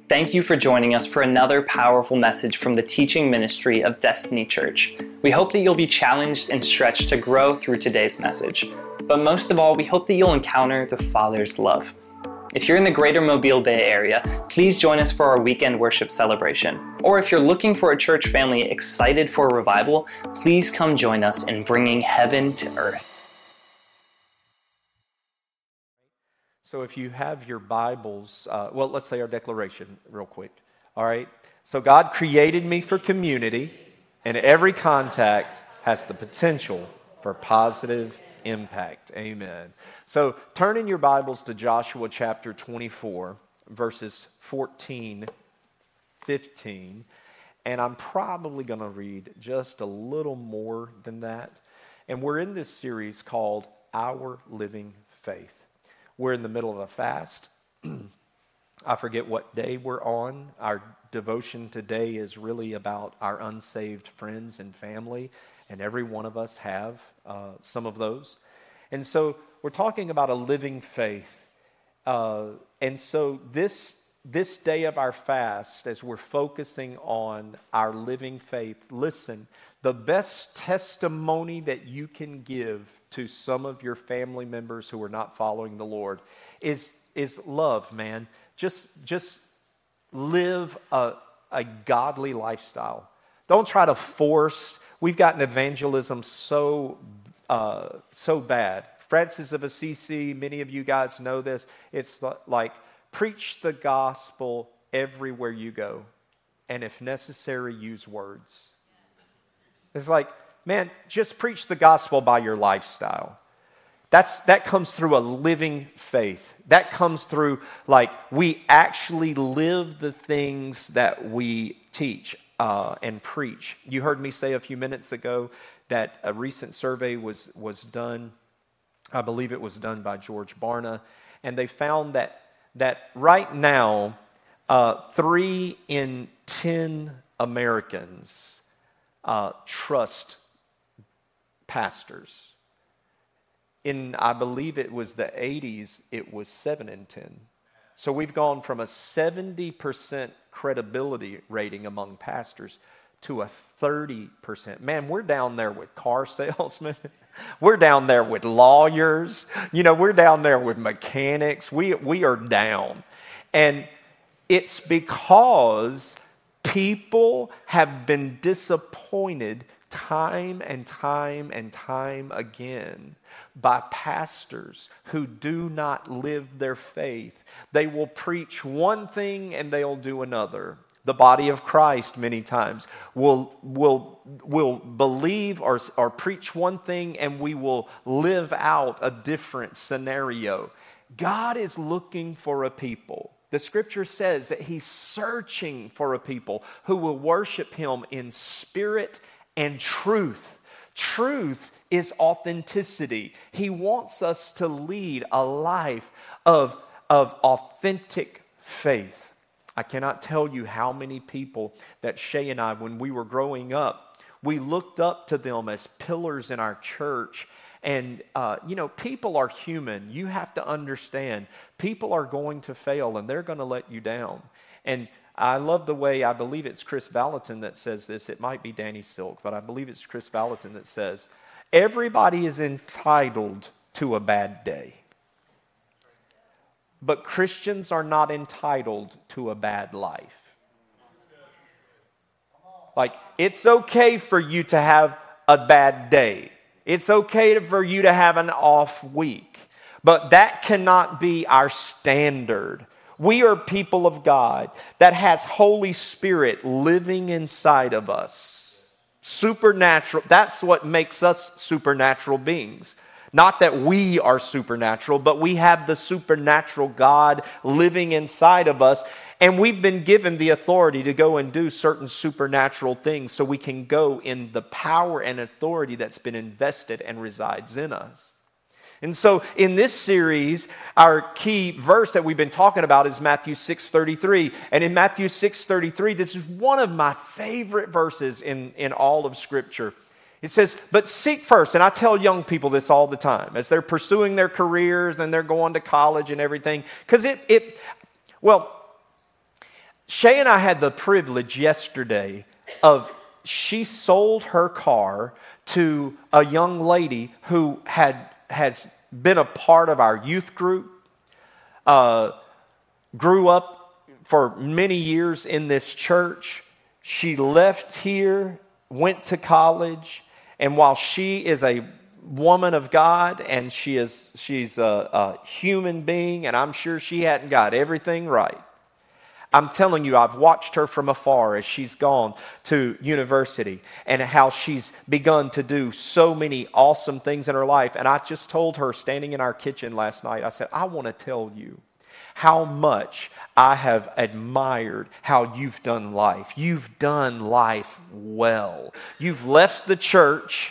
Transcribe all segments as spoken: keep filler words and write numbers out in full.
Thank you for joining us for another powerful message from the teaching ministry of Destiny Church. We hope that you'll be challenged and stretched to grow through today's message. But most of all, we hope that you'll encounter the Father's love. If you're in the greater Mobile Bay area, please join us for our weekend worship celebration. Or if you're looking for a church family excited for a revival, please come join us in bringing heaven to earth. So if you have your Bibles, uh, well, let's say our declaration real quick. All right. So God created me for community, and every contact has the potential for positive impact. Amen. So turn in your Bibles to Joshua chapter twenty-four, verses fourteen, fifteen. And I'm probably going to read just a little more than that. And we're in this series called Our Living Faith. We're in the middle of a fast. I forget what day we're on. Our devotion today is really about our unsaved friends and family, and every one of us have uh, some of those. And so we're talking about a living faith. Uh, and so this, this day of our fast, as we're focusing on our living faith, listen, the best testimony that you can give to some of your family members who are not following the Lord is, is love, man. Just, just live a, a godly lifestyle. Don't try to force. We've gotten evangelism so, uh, so bad. Francis of Assisi, many of you guys know this. It's like, preach the gospel everywhere you go. And if necessary, use words. It's like, man, just preach the gospel by your lifestyle. That's, that comes through a living faith. That comes through, like, we actually live the things that we teach uh, and preach. You heard me say a few minutes ago that a recent survey was, was done. I believe it was done by George Barna. And they found that, that right now, uh, three in ten Americans uh, trust pastors. In, I believe it was the eighties, it was seven in ten. So we've gone from a seventy percent credibility rating among pastors to a thirty percent. Man, we're down there with car salesmen. We're down there with lawyers. You know, we're down there with mechanics. We, we are down. And it's because people have been disappointed time and time and time again by pastors who do not live their faith. They will preach one thing and they'll do another. The body of Christ many times will, will, will believe or, or preach one thing and we will live out a different scenario. God is looking for a people. The scripture says that he's searching for a people who will worship him in spirit and truth. Truth is authenticity. He wants us to lead a life of, of authentic faith. I cannot tell you how many people that Shay and I, when we were growing up, we looked up to them as pillars in our church. And, uh, you know, people are human. You have to understand, people are going to fail and they're going to let you down. And I love the way, I believe it's Chris Valentin that says this. It might be Danny Silk, but I believe it's Chris Valentin that says, everybody is entitled to a bad day. But Christians are not entitled to a bad life. Like, it's okay for you to have a bad day. It's okay for you to have an off week. But that cannot be our standard. We are people of God that has Holy Spirit living inside of us. Supernatural. That's what makes us supernatural beings. Not that we are supernatural, but we have the supernatural God living inside of us. And we've been given the authority to go and do certain supernatural things so we can go in the power and authority that's been invested and resides in us. And so in this series, our key verse that we've been talking about is Matthew six thirty-three. And in Matthew six thirty-three, this is one of my favorite verses in, in all of Scripture. It says, but seek first, and I tell young people this all the time, as they're pursuing their careers and they're going to college and everything, because it, it, well, Shay and I had the privilege yesterday of, she sold her car to a young lady who had has been a part of our youth group, uh, grew up for many years in this church. She left here, went to college, and while she is a woman of God and she is she's a, a human being, and I'm sure she hadn't got everything right, I'm telling you, I've watched her from afar as she's gone to university and how she's begun to do so many awesome things in her life. And I just told her, standing in our kitchen last night, I said, I want to tell you how much I have admired how you've done life. You've done life well. You've left the church.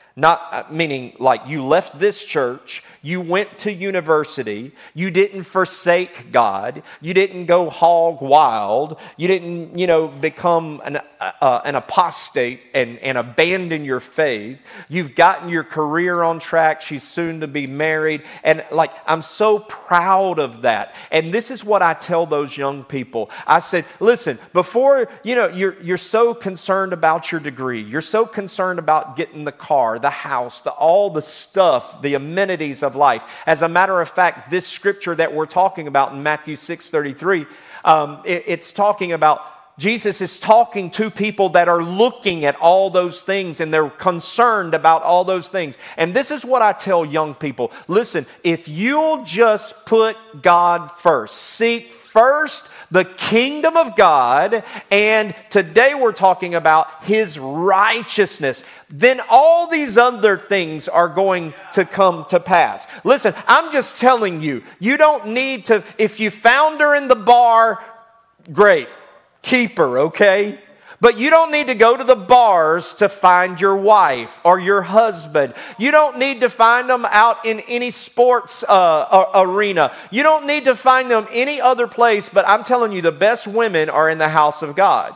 Not meaning like you left this church, you went to university, you didn't forsake God, you didn't go hog wild, you didn't, you know, become an, uh, an apostate and, and abandon your faith. You've gotten your career on track. She's soon to be married. And like, I'm so proud of that. And this is what I tell those young people. I said, listen, before, you know, you're, you're so concerned about your degree, you're so concerned about getting the car, the house, the, all the stuff, the amenities of life. As a matter of fact, this scripture that we're talking about in Matthew six thirty-three, um, it, it's talking about, Jesus is talking to people that are looking at all those things and they're concerned about all those things. And this is what I tell young people. Listen, if you'll just put God first, seek first the kingdom of God, and today we're talking about His righteousness, then all these other things are going to come to pass. Listen, I'm just telling you, you don't need to, if you found her in the bar, great, keep her, okay? But you don't need to go to the bars to find your wife or your husband. You don't need to find them out in any sports uh, arena. You don't need to find them any other place. But I'm telling you, the best women are in the house of God.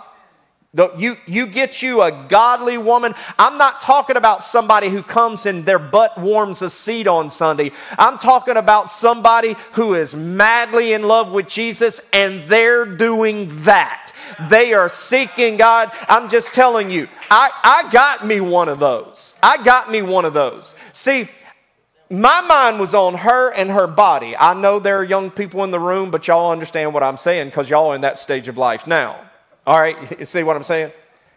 You, you get you a godly woman. I'm not talking about somebody who comes and their butt warms a seat on Sunday. I'm talking about somebody who is madly in love with Jesus and they're doing that. They are seeking God. I'm just telling you, I, I got me one of those. I got me one of those. See, my mind was on her and her body. I know there are young people in the room, but y'all understand what I'm saying because y'all are in that stage of life now. All right, you see what I'm saying?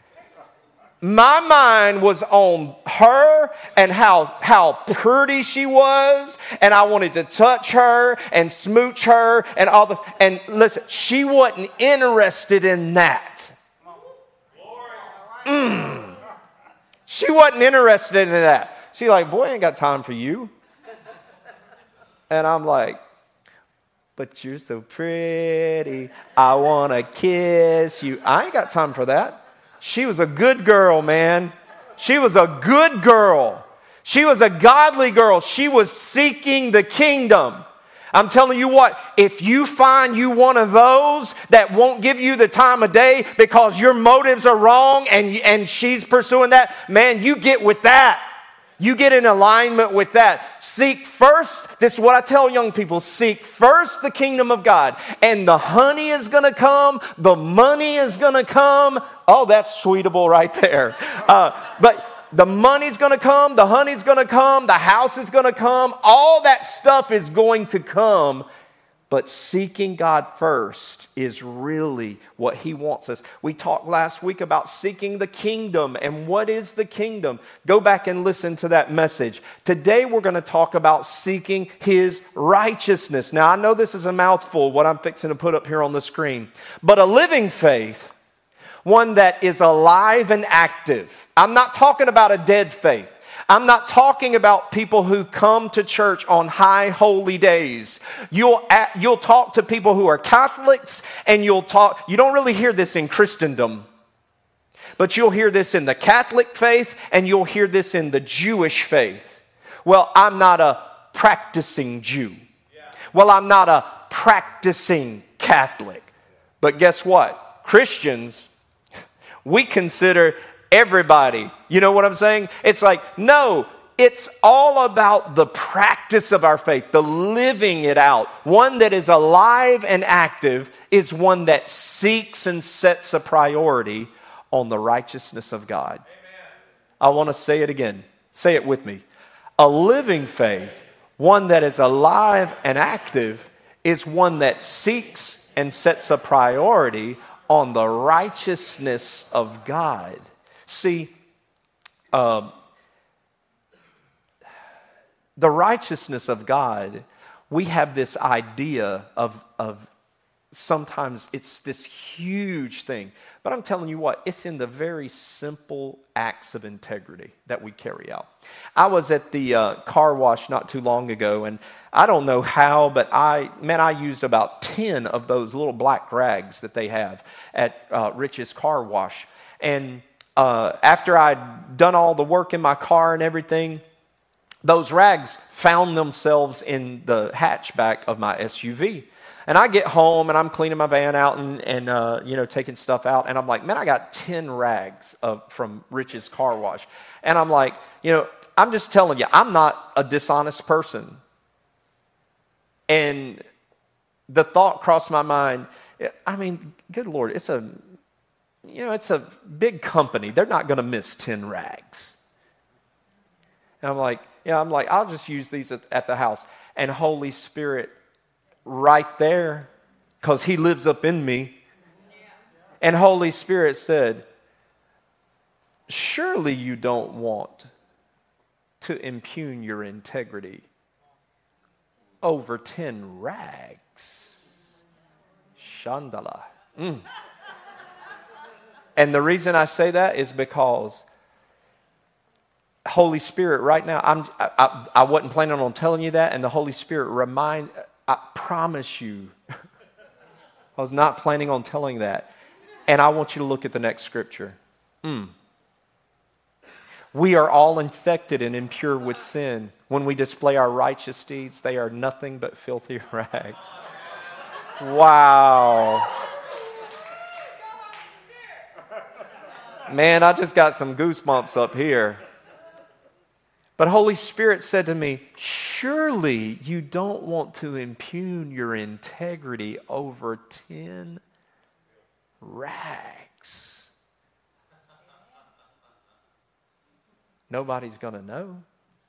My mind was on her and how, how pretty she was, and I wanted to touch her and smooch her and all the, and listen, she wasn't interested in that. Mm. She wasn't interested in that. She like, boy, I ain't got time for you. And I'm like, but you're so pretty. I want to kiss you. I ain't got time for that. She was a good girl, man. She was a good girl. She was a godly girl. She was seeking the kingdom. I'm telling you what, if you find you one of those that won't give you the time of day because your motives are wrong and, and she's pursuing that, man, you get with that. You get in alignment with that. Seek first, this is what I tell young people, seek first the kingdom of God. And the honey is going to come. The money is going to come. Oh, that's tweetable right there. Uh, but the money's going to come. The honey's going to come. The house is going to come. All that stuff is going to come. But seeking God first is really what He wants us. We talked last week about seeking the kingdom. And what is the kingdom? Go back and listen to that message. Today we're going to talk about seeking His righteousness. Now I know this is a mouthful, what I'm fixing to put up here on the screen. But a living faith, one that is alive and active. I'm not talking about a dead faith. I'm not talking about people who come to church on high holy days. You'll, you'll talk to people who are Catholics, and you'll talk, you don't really hear this in Christendom, but you'll hear this in the Catholic faith, and you'll hear this in the Jewish faith. Well, I'm not a practicing Jew. Well, I'm not a practicing Catholic. But guess what? Christians, we consider everybody. You know what I'm saying? It's like, no, it's all about the practice of our faith, the living it out. One that is alive and active is one that seeks and sets a priority on the righteousness of God. Amen. I want to say it again. Say it with me. A living faith, one that is alive and active, is one that seeks and sets a priority on the righteousness of God. See, um, the righteousness of God, we have this idea of, of sometimes it's this huge thing. But I'm telling you what, it's in the very simple acts of integrity that we carry out. I was at the uh, car wash not too long ago, and I don't know how, but I, man, I used about ten of those little black rags that they have at uh, Rich's Car Wash. And uh, after I'd done all the work in my car and everything, those rags found themselves in the hatchback of my S U V. And I get home and I'm cleaning my van out and, and uh, you know, taking stuff out. And I'm like, man, I got ten rags of, from Rich's Car Wash. And I'm like, you know, I'm just telling you, I'm not a dishonest person. And the thought crossed my mind, I mean, good Lord, it's a, you know, it's a big company. They're not going to miss ten rags. And I'm like, yeah, I'm like, I'll just use these at, at the house. And Holy Spirit, right there, because he lives up in me. And Holy Spirit said, surely you don't want to impugn your integrity over ten rags. Shandala. Mm. And the reason I say that is because Holy Spirit right now, I'm, I, I, I wasn't planning on telling you that, and the Holy Spirit remind, I promise you, I was not planning on telling that. And I want you to look at the next scripture. Mm. We are all infected and impure with sin. When we display our righteous deeds, they are nothing but filthy rags. Wow. Man, I just got some goosebumps up here. But Holy Spirit said to me, surely you don't want to impugn your integrity over ten rags. Nobody's going to know.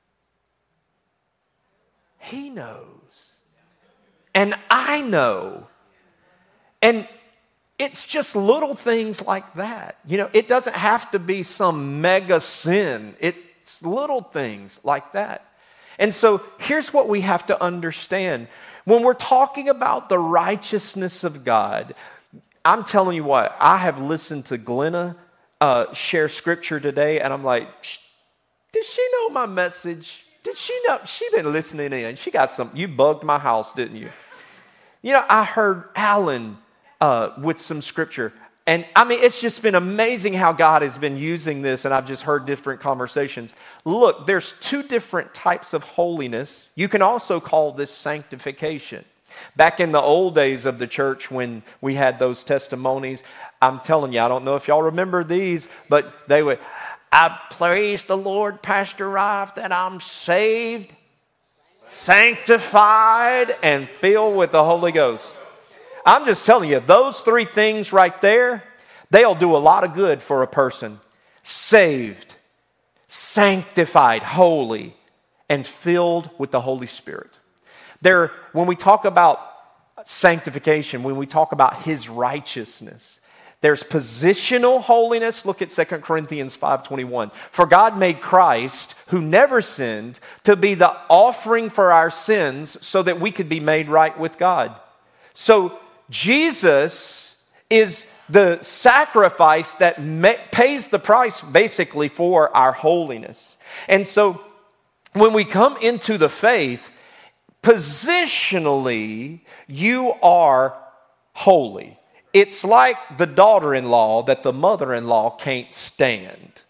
He knows. And I know. And it's just little things like that. You know, it doesn't have to be some mega sin. It It's little things like that. And so here's what we have to understand. When we're talking about the righteousness of God, I'm telling you what, I have listened to Glenna uh, share scripture today, and I'm like, did she know my message? Did she know? She been listening in. She got some, you bugged my house, didn't you? You know, I heard Alan uh, with some scripture. And I mean, it's just been amazing how God has been using this, and I've just heard different conversations. Look, there's two different types of holiness. You can also call this sanctification. Back in the old days of the church when we had those testimonies, I'm telling you, I don't know if y'all remember these, but they would, I praise the Lord, Pastor Rife, that I'm saved, sanctified, and filled with the Holy Ghost. I'm just telling you, those three things right there, they'll do a lot of good for a person. Saved, sanctified, holy, and filled with the Holy Spirit. There, when we talk about sanctification, when we talk about His righteousness, there's positional holiness. Look at Second Corinthians five twenty-one. For God made Christ, who never sinned, to be the offering for our sins so that we could be made right with God. So Jesus is the sacrifice that ma- pays the price basically for our holiness. And so when we come into the faith, positionally, you are holy. It's like the daughter-in-law that the mother-in-law can't stand.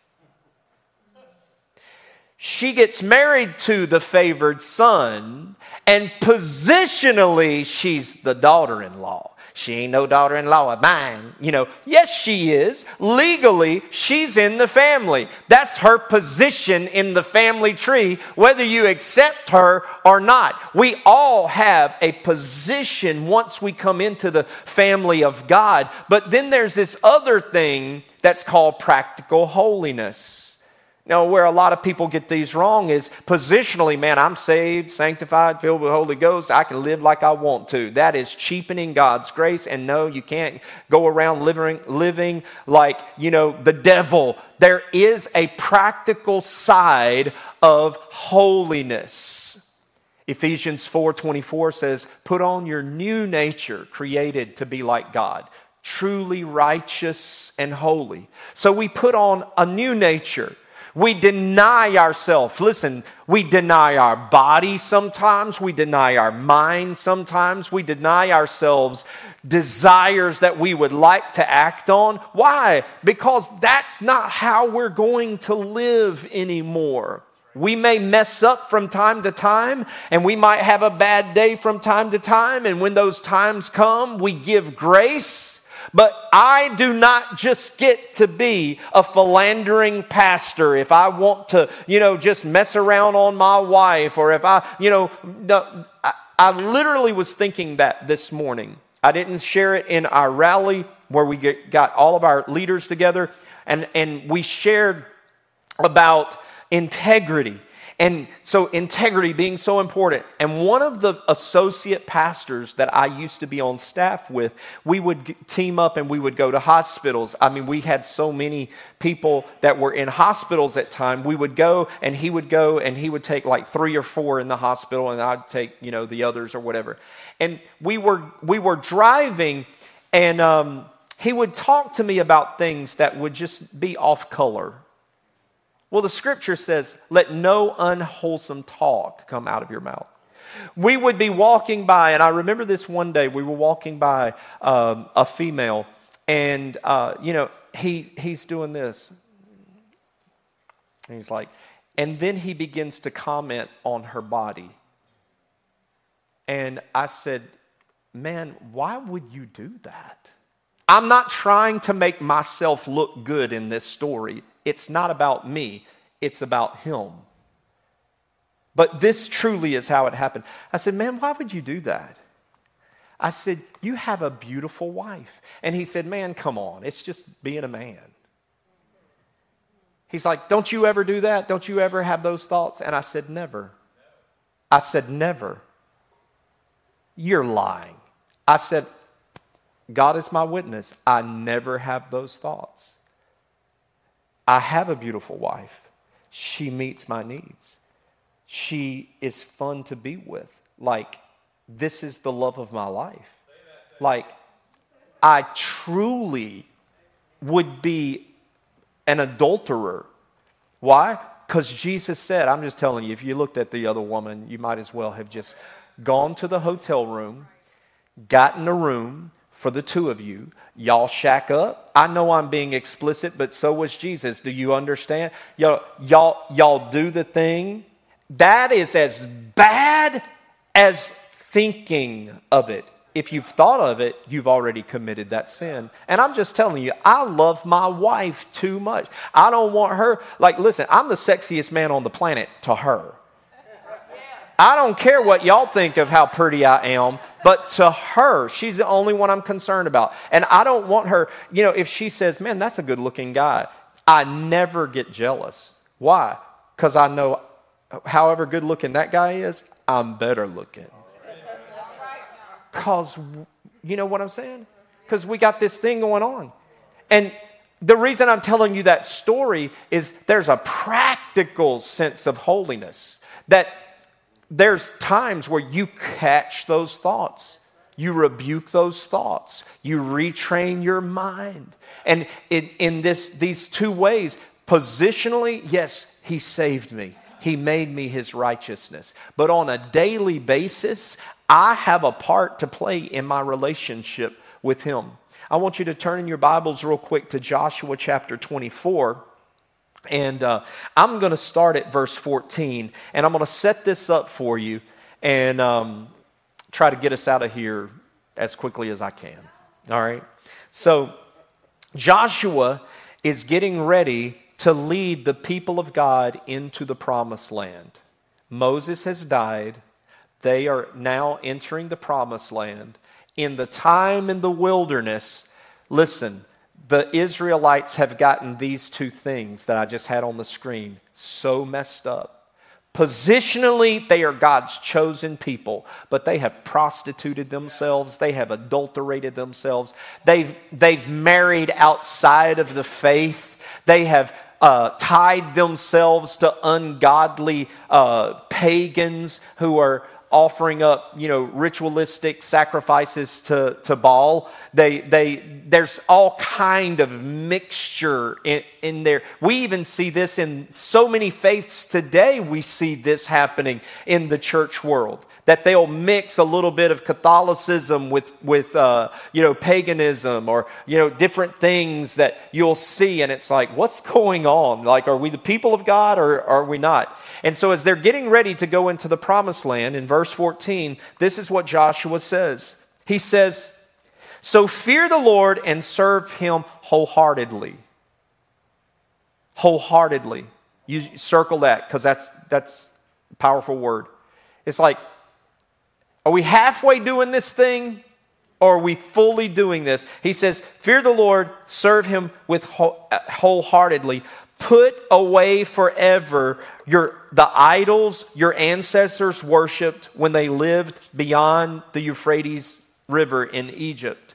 She gets married to the favored son, and positionally, she's the daughter-in-law. she ain't no daughter-in-law of mine. You know, yes, she is. Legally, she's in the family. That's her position in the family tree, whether you accept her or not. We all have a position once we come into the family of God. But then there's this other thing that's called practical holiness. Now, where a lot of people get these wrong is positionally, man, I'm saved, sanctified, filled with the Holy Ghost. I can live like I want to. That is cheapening God's grace. And no, you can't go around living, living like, you know, the devil. There is a practical side of holiness. Ephesians four twenty-four says, put on your new nature, created to be like God, truly righteous and holy. So we put on a new nature. We deny ourselves. Listen, we deny our body sometimes. We deny our mind sometimes. We deny ourselves desires that we would like to act on. Why? Because that's not how we're going to live anymore. We may mess up from time to time, and we might have a bad day from time to time. And when those times come, we give grace. But I do not just get to be a philandering pastor if I want to, you know, just mess around on my wife, or if I, you know, I, I literally was thinking that this morning. I didn't share it in our rally where we get, got all of our leaders together, and, and we shared about integrity. And so integrity being so important. And one of the associate pastors that I used to be on staff with, we would team up and we would go to hospitals. I mean, we had so many people that were in hospitals at time. We would go and he would go and he would take like three or four in the hospital, and I'd take, you know, the others or whatever. And we were we were driving, and um, he would talk to me about things that would just be off color. Well, the scripture says, let no unwholesome talk come out of your mouth. We would be walking by, and I remember this one day, we were walking by um, a female, and, uh, you know, he he's doing this. And he's like, and then he begins to comment on her body. And I said, man, why would you do that? I'm not trying to make myself look good in this story. It's not about me. It's about him. But this truly is how it happened. I said, man, why would you do that? I said, you have a beautiful wife. And he said, man, come on. It's just being a man. He's like, don't you ever do that? Don't you ever have those thoughts? And I said, never. I said, never. You're lying. I said, God is my witness. I never have those thoughts. I have a beautiful wife. She meets my needs. She is fun to be with. Like, this is the love of my life. Like, I truly would be an adulterer. Why? Because Jesus said, I'm just telling you, if you looked at the other woman, you might as well have just gone to the hotel room, gotten a room for the two of you. Y'all shack up. I know I'm being explicit, but so was Jesus. Do you understand? Y'all, y'all, y'all do the thing. That is as bad as thinking of it. If you've thought of it, you've already committed that sin. And I'm just telling you, I love my wife too much. I don't want her, like, listen, I'm the sexiest man on the planet to her. I don't care what y'all think of how pretty I am, but to her, she's the only one I'm concerned about. And I don't want her, you know, if she says, man, that's a good looking guy, I never get jealous. Why? Because I know however good looking that guy is, I'm better looking. Because, you know what I'm saying? Because we got this thing going on. And the reason I'm telling you that story is there's a practical sense of holiness that there's times where you catch those thoughts. You rebuke those thoughts. You retrain your mind. And in, in this, these two ways, positionally, yes, he saved me. He made me his righteousness. But on a daily basis, I have a part to play in my relationship with him. I want you to turn in your Bibles real quick to Joshua chapter twenty-four. And uh, I'm going to start at verse fourteen, and I'm going to set this up for you and um, try to get us out of here as quickly as I can. All right? So Joshua is getting ready to lead the people of God into the promised land. Moses has died. They are now entering the promised land. In the time in the wilderness, listen, the Israelites have gotten these two things that I just had on the screen so messed up. Positionally, they are God's chosen people, but they have prostituted themselves. They have adulterated themselves. They've, they've married outside of the faith. They have uh, tied themselves to ungodly uh, pagans who are offering up, you know, ritualistic sacrifices to, to Baal. They, they, there's all kind of mixture in, in there. We even see this in so many faiths today. We see this happening in the church world, that they'll mix a little bit of Catholicism with, with uh, you know, paganism or, you know, different things that you'll see. And it's like, what's going on? Like, are we the people of God or are we not? And so as they're getting ready to go into the promised land, in verse fourteen, this is what Joshua says. He says, so fear the Lord and serve him wholeheartedly. Wholeheartedly. You circle that because that's, that's a powerful word. It's like, are we halfway doing this thing or are we fully doing this? He says, fear the Lord, serve him with wholeheartedly. Put away forever your the idols your ancestors worshipped when they lived beyond the Euphrates River in Egypt.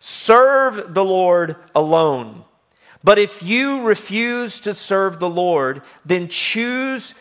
Serve the Lord alone. But if you refuse to serve the Lord, then choose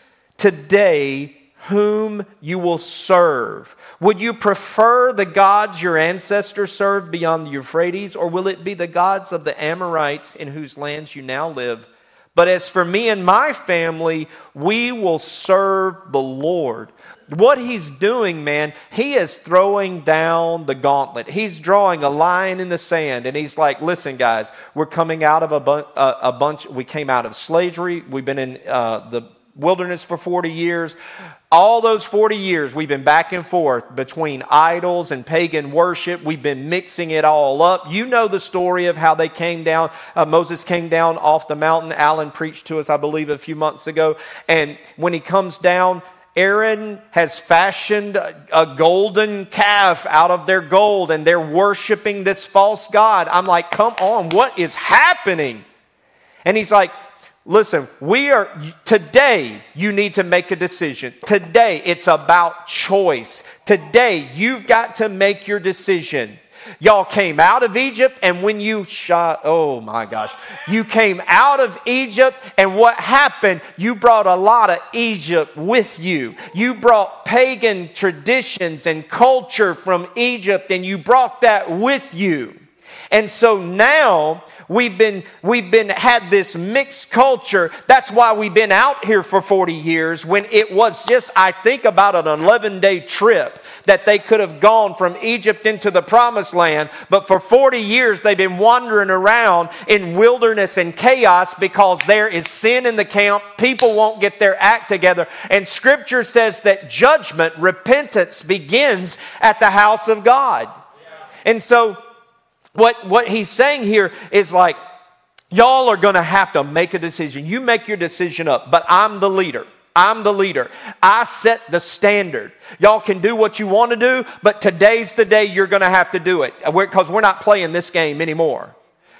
today whom you will serve. Would you prefer the gods your ancestors served beyond the Euphrates, or will it be the gods of the Amorites in whose lands you now live? But as for me and my family, we will serve the Lord. What he's doing, man, he is throwing down the gauntlet. He's drawing a line in the sand, and he's like, listen, guys, we're coming out of a, bu- a, a bunch. We came out of slavery. We've been in uh, the wilderness for forty years. All those forty years, we've been back and forth between idols and pagan worship. We've been mixing it all up. You know the story of how they came down. Uh, Moses came down off the mountain. Alan preached to us, I believe, a few months ago. And when he comes down, Aaron has fashioned a golden calf out of their gold, and they're worshiping this false god. I'm like, come on, what is happening? And he's like, listen, we are, today you need to make a decision. Today it's about choice. Today you've got to make your decision. Y'all came out of Egypt, and when you shot, oh my gosh, you came out of Egypt, and what happened? You brought a lot of Egypt with you. You brought pagan traditions and culture from Egypt, and you brought that with you. And so now we've been we've been had this mixed culture. That's why we've been out here for forty years, when it was just, I think, about an eleven-day trip that they could have gone from Egypt into the promised land. But for forty years they've been wandering around in wilderness and chaos because there is sin in the camp. People won't get their act together. And Scripture says that judgment, repentance, begins at the house of God. And so What, what he's saying here is like, y'all are going to have to make a decision. You make your decision up, but I'm the leader. I'm the leader. I set the standard. Y'all can do what you want to do, but today's the day you're going to have to do it, because we're, we're not playing this game anymore.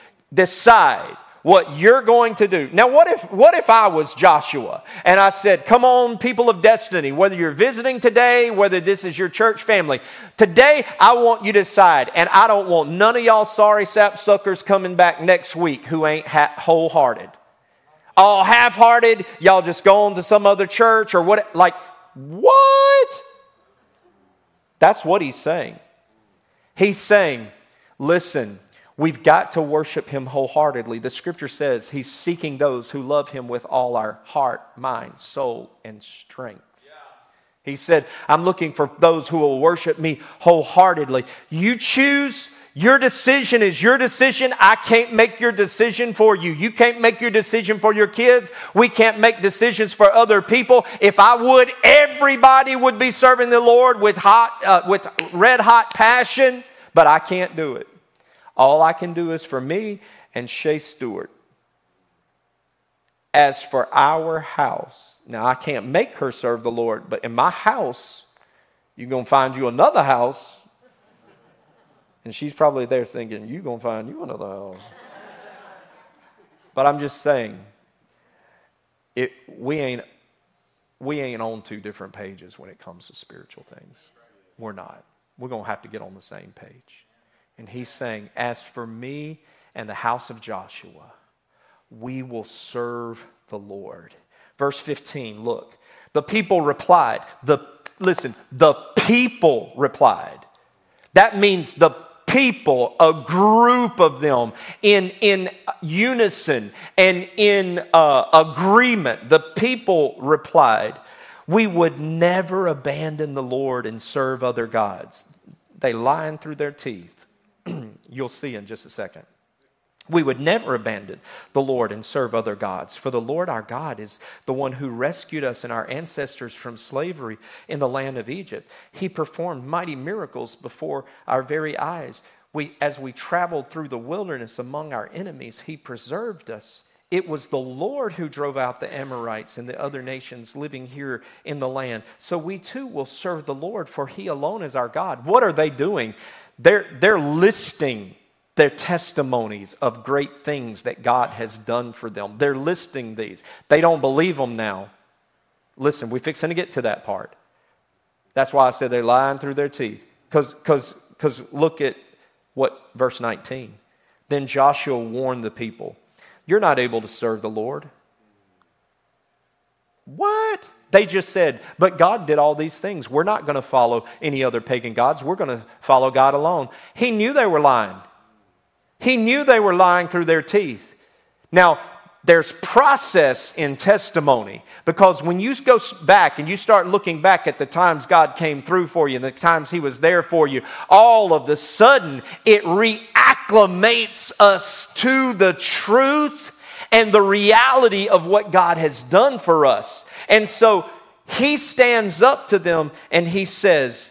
Decide what you're going to do. Now, what if what if I was Joshua and I said, come on, people of destiny, whether you're visiting today, whether this is your church family, today I want you to decide, and I don't want none of y'all sorry sapsuckers coming back next week who ain't ha- wholehearted. All half-hearted, y'all just go on to some other church or what, like, what? That's what he's saying. He's saying, listen, we've got to worship him wholeheartedly. The Scripture says he's seeking those who love him with all our heart, mind, soul, and strength. Yeah. He said, I'm looking for those who will worship me wholeheartedly. You choose. Your decision is your decision. I can't make your decision for you. You can't make your decision for your kids. We can't make decisions for other people. If I would, everybody would be serving the Lord with hot, uh, with red hot passion. But I can't do it. All I can do is for me and Shay Stewart. As for our house, now I can't make her serve the Lord, but in my house, you're going to find you another house. And she's probably there thinking, you're going to find you another house. But I'm just saying, it, we ain't we ain't on two different pages when it comes to spiritual things. We're not. We're going to have to get on the same page. And he's saying, as for me and the house of Joshua, we will serve the Lord. Verse fifteen, look. The people replied. The listen, the people replied. That means the people, a group of them in, in unison and in uh, agreement. The people replied, we would never abandon the Lord and serve other gods. They lying through their teeth. You'll see in just a second. We would never abandon the Lord and serve other gods. For the Lord our God is the one who rescued us and our ancestors from slavery in the land of Egypt. He performed mighty miracles before our very eyes. We, as we traveled through the wilderness among our enemies, he preserved us. It was the Lord who drove out the Amorites and the other nations living here in the land. So we too will serve the Lord, for he alone is our God. What are they doing? They're, they're listing their testimonies of great things that God has done for them. They're listing these. They don't believe them now. Listen, we're fixing to get to that part. That's why I said they're lying through their teeth. Because because because look at what verse nineteen. Then Joshua warned the people, you're not able to serve the Lord. What? They just said, but God did all these things. We're not going to follow any other pagan gods. We're going to follow God alone. He knew they were lying. He knew they were lying through their teeth. Now, there's process in testimony, because when you go back and you start looking back at the times God came through for you and the times he was there for you, all of a sudden it reacclimates us to the truth and the reality of what God has done for us. And so he stands up to them and he says,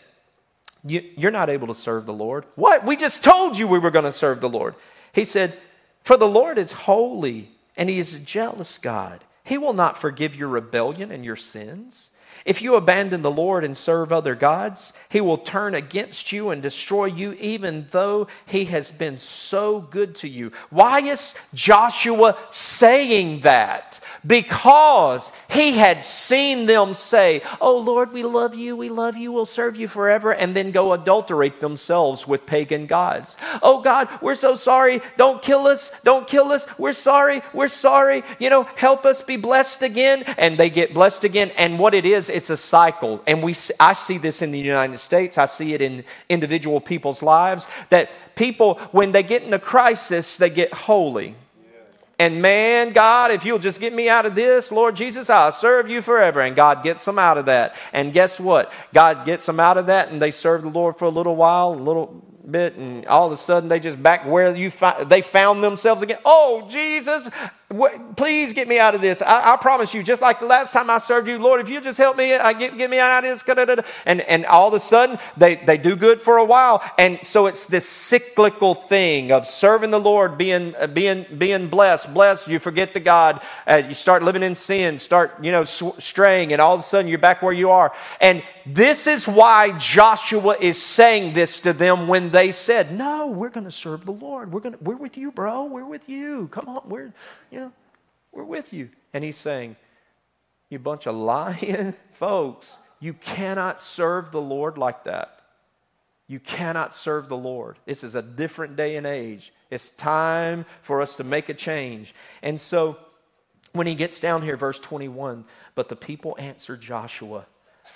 you're not able to serve the Lord. What? We just told you we were going to serve the Lord. He said, for the Lord is holy and he is a jealous God. He will not forgive your rebellion and your sins. If you abandon the Lord and serve other gods, he will turn against you and destroy you, even though he has been so good to you. Why is Joshua saying that? Because he had seen them say, oh Lord, we love you, we love you, we'll serve you forever, and then go adulterate themselves with pagan gods. Oh God, we're so sorry, don't kill us, don't kill us, we're sorry, we're sorry, you know, help us be blessed again. And they get blessed again, and what it is, it's a cycle. And we, I see this in the United States. I see it in individual people's lives, that people, when they get in a crisis, they get holy. And man, God, if you'll just get me out of this, Lord Jesus, I'll serve you forever. And God gets them out of that. And guess what? God gets them out of that, and they serve the Lord for a little while, a little bit, and all of a sudden they just back where you fi- they found themselves again. Oh, Jesus, wh- please get me out of this. I, I promise you, just like the last time I served you, Lord, if you just help me, I get, get me out of this. And, and all of a sudden they, they do good for a while. And so it's this cyclical thing of serving the Lord, being, uh, being, being blessed, blessed. You forget the God. Uh, you start living in sin, start, you know, sw- straying, and all of a sudden you're back where you are. And this is why Joshua is saying this to them when they said, no, we're going to serve the Lord. We're going to, we're with you, bro. We're with you. Come on. We're, you know, we're with you. And he's saying, you bunch of lying folks, you cannot serve the Lord like that. You cannot serve the Lord. This is a different day and age. It's time for us to make a change. And so when he gets down here, verse twenty-one, but the people answered Joshua.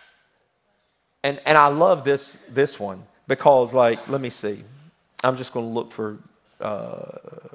And, and I love this, this one. Because, like, let me see. I'm just going to look for, uh,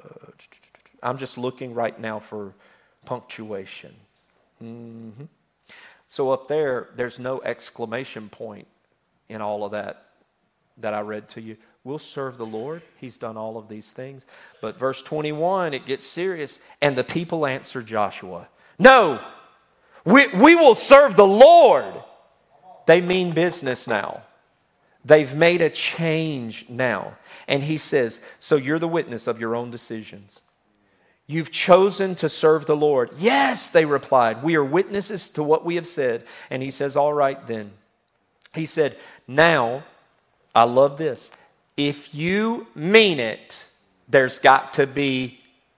I'm just looking right now for punctuation. Mm-hmm. So up there, there's no exclamation point in all of that that I read to you. We'll serve the Lord. He's done all of these things. But verse twenty-one, it gets serious. And the people answered Joshua, no, we, we will serve the Lord. They mean business now. They've made a change now. And he says, so you're the witness of your own decisions. You've chosen to serve the Lord. Yes, they replied. We are witnesses to what we have said. And he says, all right then. He said, now, I love this. If you mean it, there's got to be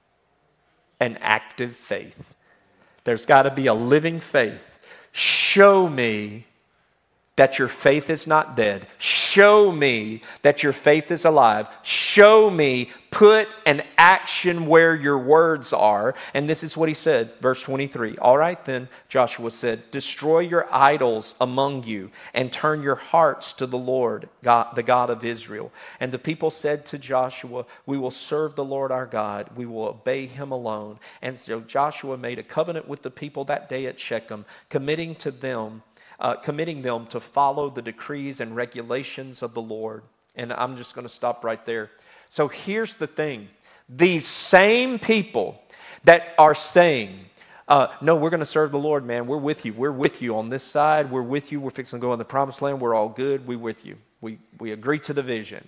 an active faith. There's got to be a living faith. Show me that your faith is not dead. Show me that your faith is alive. Show me, put an action where your words are. And this is what he said, verse twenty-three. All right then, Joshua said, destroy your idols among you and turn your hearts to the Lord, God, the God of Israel. And the people said to Joshua, we will serve the Lord our God. We will obey him alone. And so Joshua made a covenant with the people that day at Shechem, committing to them Uh, committing them to follow the decrees and regulations of the Lord. And I'm just going to stop right there. So here's the thing. These same people that are saying, uh, no, we're going to serve the Lord, man. We're with you. We're with you on this side. We're with you. We're fixing to go in the promised land. We're all good. We're with you. We, we agree to the vision.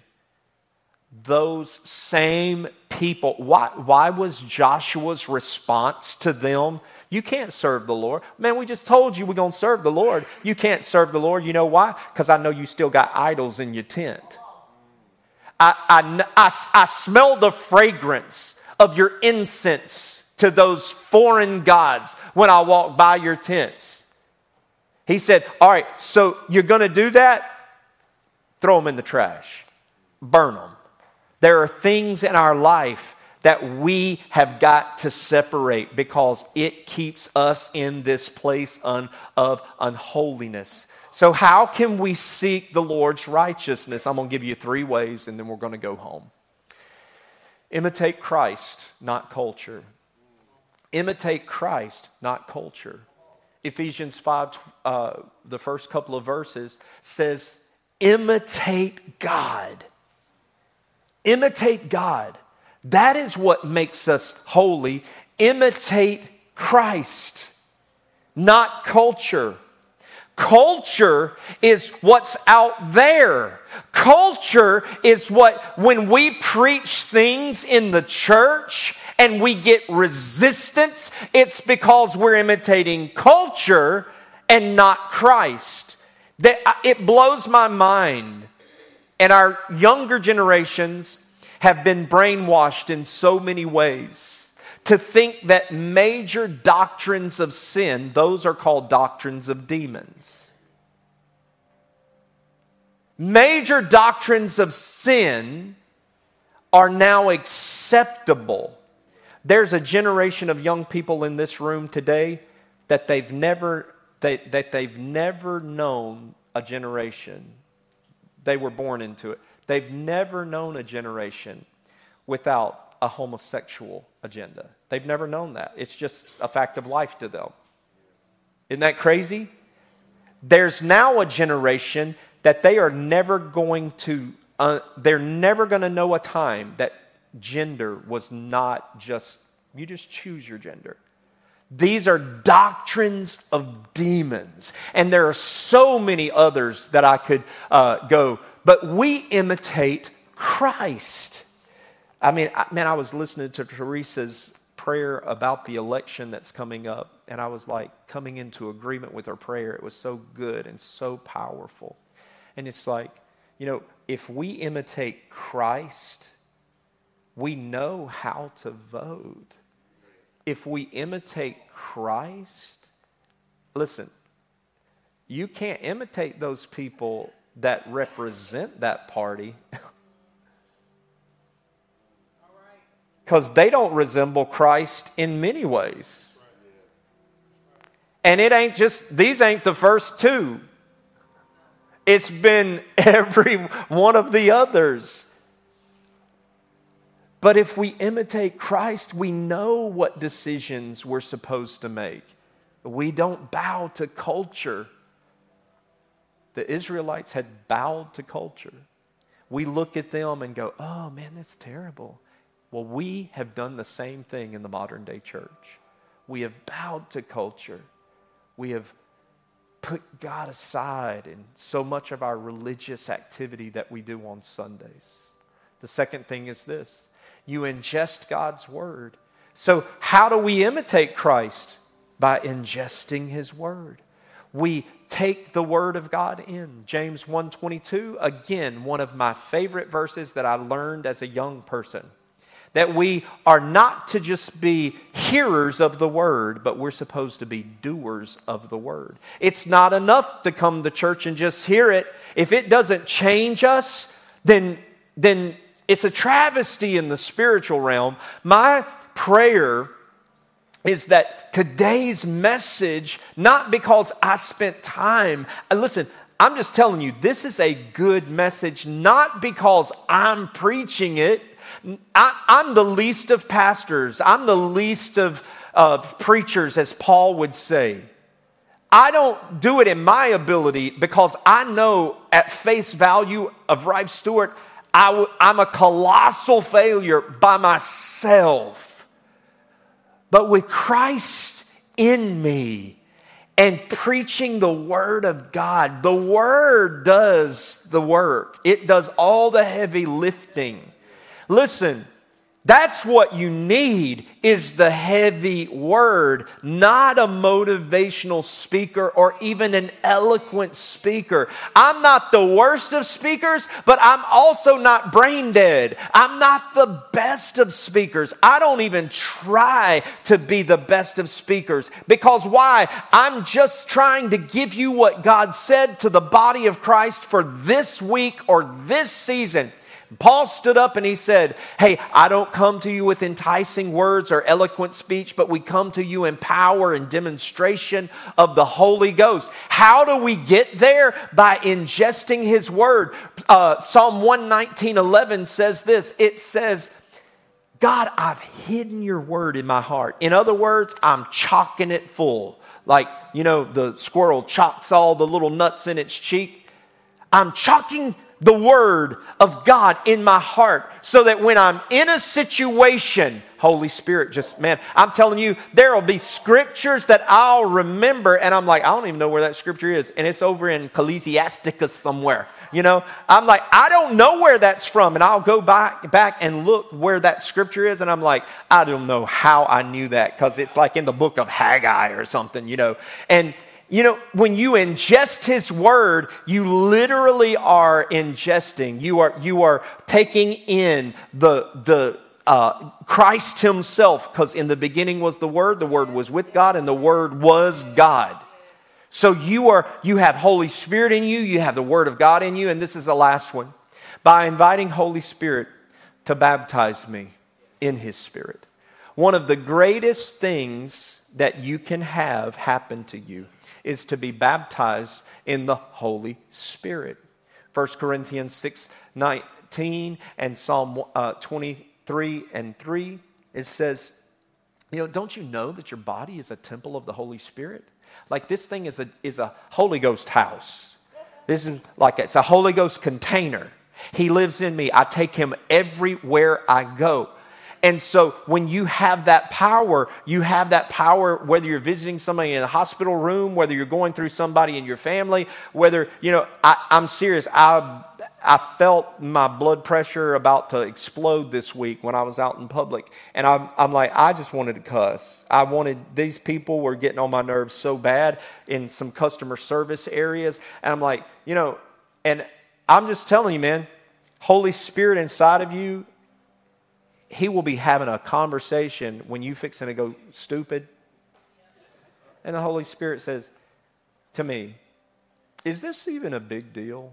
Those same people, why, why was Joshua's response to them, you can't serve the Lord? Man, we just told you we're going to serve the Lord. You can't serve the Lord. You know why? Because I know you still got idols in your tent. I, I, I, I smell the fragrance of your incense to those foreign gods when I walk by your tents. He said, all right, so you're going to do that? Throw them in the trash. Burn them. There are things in our life that we have got to separate because it keeps us in this place un, of unholiness. So how can we seek the Lord's righteousness? I'm going to give you three ways and then we're going to go home. Imitate Christ, not culture. Imitate Christ, not culture. Ephesians five, uh, the first couple of verses says, imitate God. Imitate God. That is what makes us holy. Imitate Christ, not culture. Culture is what's out there. Culture is what, when we preach things in the church and we get resistance, it's because we're imitating culture and not Christ. That it blows my mind. And our younger generations have been brainwashed in so many ways to think that major doctrines of sin, those are called doctrines of demons. Major doctrines of sin are now acceptable. There's a generation of young people in this room today that they've never, they, that they've never known a generation. They were born into it. They've never known a generation without a homosexual agenda. They've never known that. It's just a fact of life to them. Isn't that crazy? There's now a generation that they are never going to, uh, they're never going to know a time that gender was not just, you just choose your gender. These are doctrines of demons. And there are so many others that I could uh, go. But we imitate Christ. I mean, I, man, I was listening to Teresa's prayer about the election that's coming up. And I was like coming into agreement with her prayer. It was so good and so powerful. And it's like, you know, if we imitate Christ, we know how to vote. If we imitate Christ, listen, you can't imitate those people that represent that party because they don't resemble Christ in many ways. And it ain't just, these ain't the first two. It's been every one of the others. But if we imitate Christ, we know what decisions we're supposed to make. We don't bow to culture. The Israelites had bowed to culture. We look at them and go, oh man, that's terrible. Well, we have done the same thing in the modern day church. We have bowed to culture. We have put God aside in so much of our religious activity that we do on Sundays. The second thing is this: you ingest God's word. So how do we imitate Christ? By ingesting his word. We take the word of God in. James one twenty-two, again, one of my favorite verses that I learned as a young person. That we are not to just be hearers of the word, but we're supposed to be doers of the word. It's not enough to come to church and just hear it. If it doesn't change us, then, then it's a travesty in the spiritual realm. My prayer is that today's message, not because I spent time, and listen, I'm just telling you, this is a good message, not because I'm preaching it. I, I'm the least of pastors. I'm the least of, of preachers, as Paul would say. I don't do it in my ability because I know at face value of Rife Stewart, I w- I'm a colossal failure by myself. But with Christ in me and preaching the word of God, the word does the work. It does all the heavy lifting. Listen, that's what you need, is the heavy word, not a motivational speaker or even an eloquent speaker. I'm not the worst of speakers, but I'm also not brain dead. I'm not the best of speakers. I don't even try to be the best of speakers. Because why? I'm just trying to give you what God said to the body of Christ for this week or this season. Paul stood up and he said, hey, I don't come to you with enticing words or eloquent speech, but we come to you in power and demonstration of the Holy Ghost. How do we get there? By ingesting his word. Uh, Psalm one nineteen eleven says this. It says, God, I've hidden your word in my heart. In other words, I'm chalking it full. Like, you know, the squirrel chalks all the little nuts in its cheek. I'm chalking the word of God in my heart so that when I'm in a situation, Holy Spirit just, man, I'm telling you, there will be scriptures that I'll remember and I'm like, I don't even know where that scripture is. And it's over in Ecclesiasticus somewhere. You know, I'm like, I don't know where that's from. And I'll go back, back and look where that scripture is. And I'm like, I don't know how I knew that, because it's like in the book of Haggai or something, you know. And you know, when you ingest his word, you literally are ingesting. You are you are taking in the the uh, Christ himself, because in the beginning was the Word, the Word was with God, and the Word was God. So you are you have Holy Spirit in you, you have the Word of God in you, and this is the last one. By inviting Holy Spirit to baptize me in his Spirit. One of the greatest things that you can have happen to you is to be baptized in the Holy Spirit. First Corinthians six nineteen and Psalm uh, twenty-three and three, it says, you know, don't you know that your body is a temple of the Holy Spirit? Like, this thing is a, is a Holy Ghost house. This is like, it's a Holy Ghost container. He lives in me. I take him everywhere I go. And so when you have that power, you have that power whether you're visiting somebody in a hospital room, whether you're going through somebody in your family, whether, you know, I, I'm serious. I, I felt my blood pressure about to explode this week when I was out in public. And I'm, I'm like, I just wanted to cuss. I wanted, these people were getting on my nerves so bad in some customer service areas. And I'm like, you know, and I'm just telling you, man, Holy Spirit inside of you, he will be having a conversation when you fixing to go stupid. And the Holy Spirit says to me, is this even a big deal?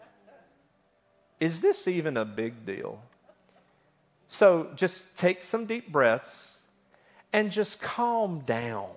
Is this even a big deal? So just take some deep breaths and just calm down.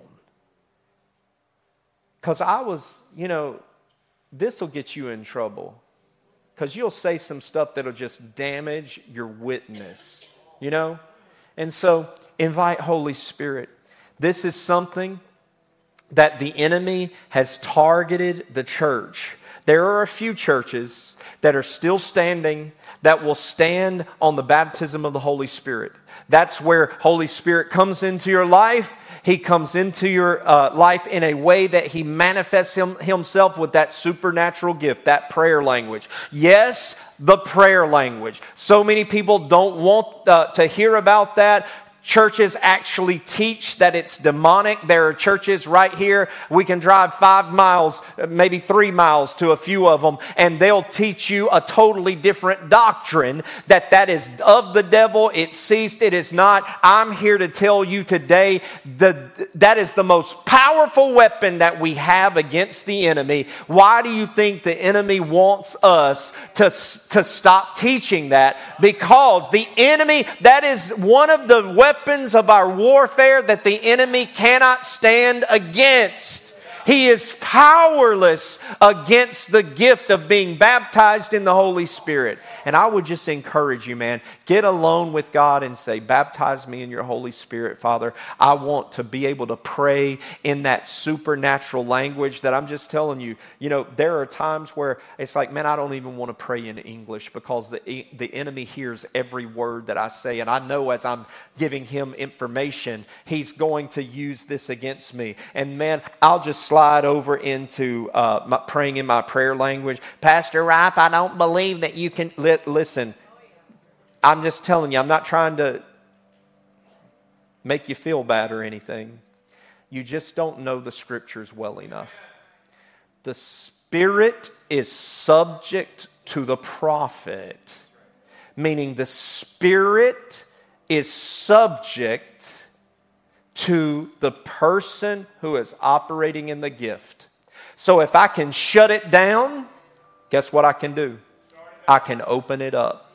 Because I was, you know, this will get you in trouble. Because you'll say some stuff that'll just damage your witness. You know? And so invite Holy Spirit. This is something that the enemy has targeted the church. There are a few churches that are still standing, that will stand on the baptism of the Holy Spirit. That's where Holy Spirit comes into your life. He comes into your uh, life in a way that He manifests him, Himself with that supernatural gift, that prayer language. Yes, the prayer language. So many people don't want uh, to hear about that. Churches actually teach that it's demonic. There are churches right here. We can drive five miles, maybe three miles to a few of them, and they'll teach you a totally different doctrine that that is of the devil. It ceased. It is not. I'm here to tell you today that that is the most powerful weapon that we have against the enemy. Why do you think the enemy wants us to, to stop teaching that? Because the enemy, that is one of the weapons weapons of our warfare that the enemy cannot stand against. He is powerless against the gift of being baptized in the Holy Spirit. And I would just encourage you, man, get alone with God and say, baptize me in your Holy Spirit, Father. I want to be able to pray in that supernatural language that I'm just telling you. You know, there are times where it's like, man, I don't even want to pray in English because the, the enemy hears every word that I say. And I know as I'm giving him information, he's going to use this against me. And man, I'll just slide over into uh, my, praying in my prayer language. Pastor Rife, I don't believe that you can li- listen. I'm just telling you, I'm not trying to make you feel bad or anything. You just don't know the scriptures well enough. The Spirit is subject to the prophet, meaning the Spirit is subject to the person who is operating in the gift. So if I can shut it down, guess what I can do? I can open it up.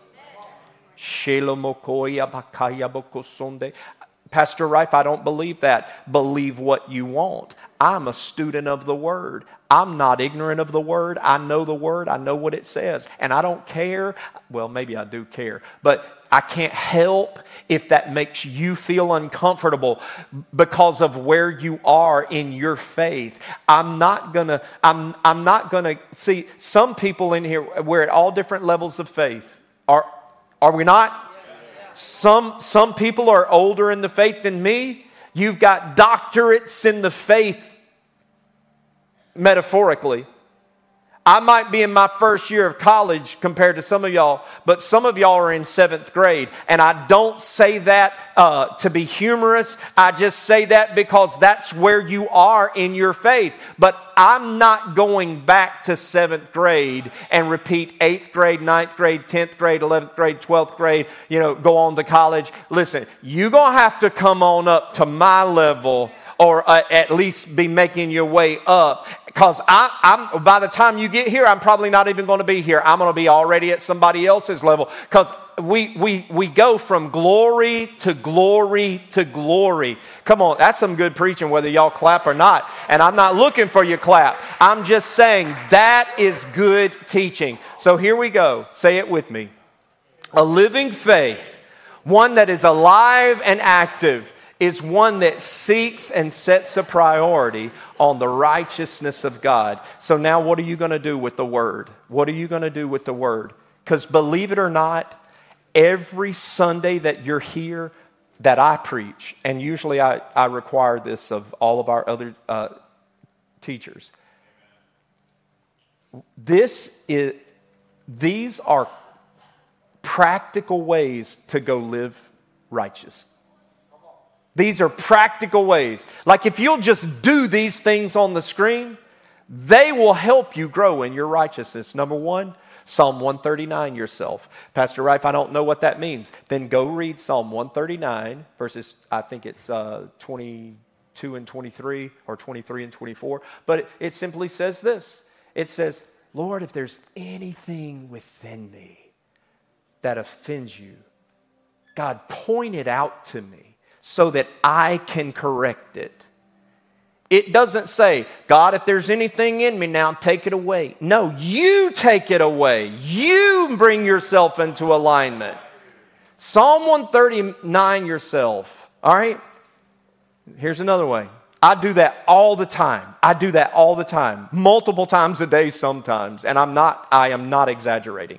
Pastor Rife, I don't believe that. Believe what you want. I'm a student of the Word. I'm not ignorant of the Word. I know the Word. I know what it says. And I don't care. Well, maybe I do care. But I can't help if that makes you feel uncomfortable because of where you are in your faith. I'm not gonna, I'm, I'm not gonna, see, some people in here, we're at all different levels of faith. Are, are we not? Some, some people are older in the faith than me. You've got doctorates in the faith, metaphorically. I might be in my first year of college compared to some of y'all, but some of y'all are in seventh grade. And I don't say that uh, to be humorous. I just say that because that's where you are in your faith. But I'm not going back to seventh grade and repeat eighth grade, ninth grade, tenth grade, eleventh grade, twelfth grade, you know, go on to college. Listen, you're going to have to come on up to my level or uh, at least be making your way up. Because I'm, by the time you get here, I'm probably not even going to be here. I'm going to be already at somebody else's level. Because we, we, we go from glory to glory to glory. Come on, that's some good preaching, whether y'all clap or not. And I'm not looking for your clap. I'm just saying that is good teaching. So here we go. Say it with me. A living faith, one that is alive and active, is one that seeks and sets a priority on the righteousness of God. So now what are you going to do with the Word? What are you going to do with the Word? Because believe it or not, every Sunday that you're here, that I preach, and usually I, I require this of all of our other uh, teachers. This is, these are practical ways to go live righteous. These are practical ways. Like if you'll just do these things on the screen, they will help you grow in your righteousness. Number one, Psalm one thirty-nine yourself. Pastor Rife, I don't know what that means. Then go read Psalm one thirty-nine, verses, I think it's uh, twenty-two and twenty-three, or twenty-three and twenty-four. But it, it simply says this. It says, Lord, if there's anything within me that offends you, God, point it out to me, so that I can correct it. It doesn't say, God, if there's anything in me now, take it away. No, you take it away. You bring yourself into alignment. Psalm one thirty-nine yourself. All right? Here's another way. I do that all the time. I do that all the time. Multiple times a day sometimes. And I'm not, I am not exaggerating.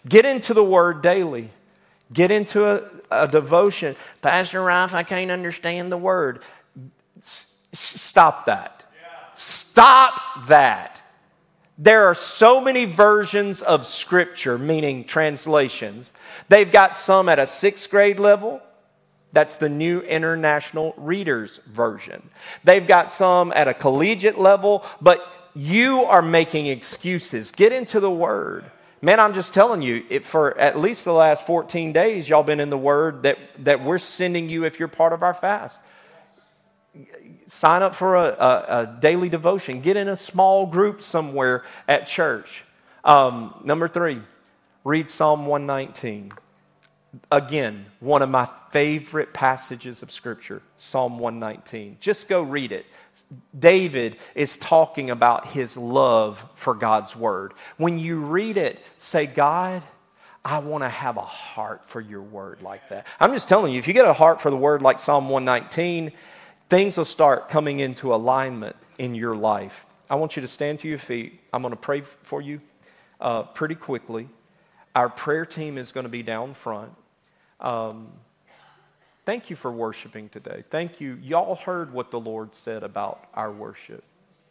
Get into the Word daily. Get into a, a devotion. Pastor Ralph, I can't understand the Word. S- stop that. Stop that. There are so many versions of Scripture, meaning translations. They've got some at a sixth grade level. That's the New International Reader's Version. They've got some at a collegiate level, but you are making excuses. Get into the Word. Man, I'm just telling you, it, for at least the last fourteen days, y'all been in the Word that, that we're sending you if you're part of our fast. Sign up for a, a, a daily devotion. Get in a small group somewhere at church. Um, number three, read Psalm one nineteen. Again, one of my favorite passages of Scripture, Psalm one nineteen. Just go read it. David is talking about his love for God's Word. When you read it, say, God, I want to have a heart for your Word like that. I'm just telling you, if you get a heart for the Word like Psalm one nineteen, things will start coming into alignment in your life. I want you to stand to your feet. I'm going to pray for you uh, pretty quickly. Our prayer team is going to be down front. Um, thank you for worshiping today. Thank you. Y'all heard what the Lord said about our worship.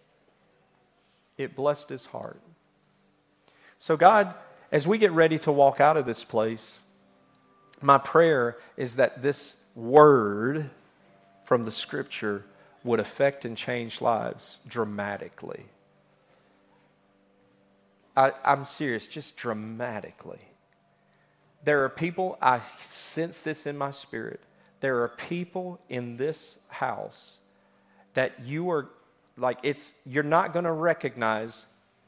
It blessed his heart. So God, as we get ready to walk out of this place, my prayer is that this word from the Scripture would affect and change lives dramatically. I, I'm serious, just dramatically. There are people, I sense this in my spirit, there are people in this house that you are, like it's, you're not going to recognize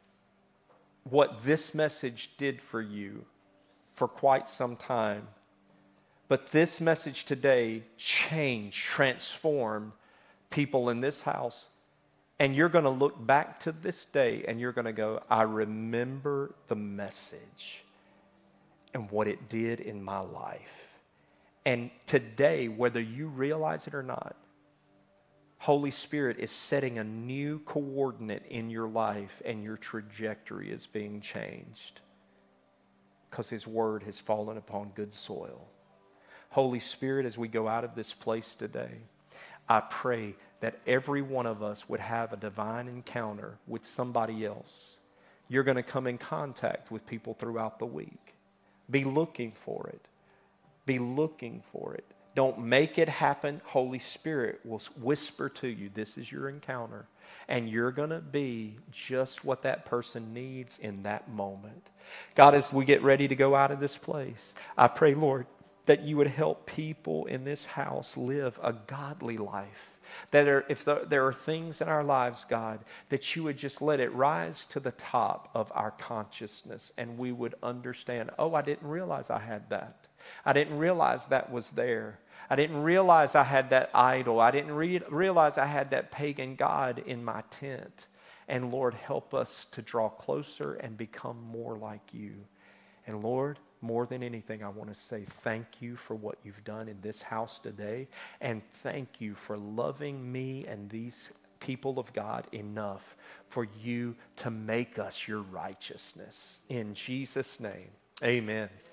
what this message did for you for quite some time. But this message today changed, transformed people in this house. And you're going to look back to this day and you're going to go, I remember the message and what it did in my life. And today, whether you realize it or not, Holy Spirit is setting a new coordinate in your life and your trajectory is being changed because His Word has fallen upon good soil. Holy Spirit, as we go out of this place today, I pray that every one of us would have a divine encounter with somebody else. You're going to come in contact with people throughout the week. Be looking for it. Be looking for it. Don't make it happen. Holy Spirit will whisper to you, this is your encounter. And you're going to be just what that person needs in that moment. God, as we get ready to go out of this place, I pray, Lord, that you would help people in this house live a godly life. That are, if the, there are things in our lives, God, that you would just let it rise to the top of our consciousness and we would understand, oh, I didn't realize I had that. I didn't realize that was there. I didn't realize I had that idol. I didn't re- realize I had that pagan god in my tent. And Lord, help us to draw closer and become more like you. And Lord, more than anything, I want to say thank you for what you've done in this house today. And thank you for loving me and these people of God enough for you to make us your righteousness. In Jesus' name, amen.